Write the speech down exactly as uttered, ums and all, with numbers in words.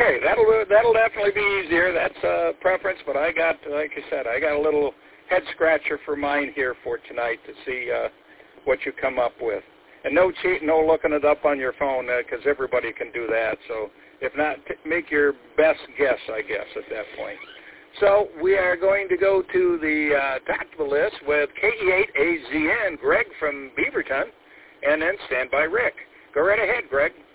Okay, that'll that'll definitely be easier. That's a preference, but I got, like I said, I got a little head scratcher for mine here for tonight to see uh, what you come up with. And no cheat, no looking it up on your phone because uh, everybody can do that. So if not, t- make your best guess, I guess, at that point. So we are going to go to the uh, top of the list with K E eight A Z N, Greg from Beaverton, and then stand by Rick. Go right ahead, Greg.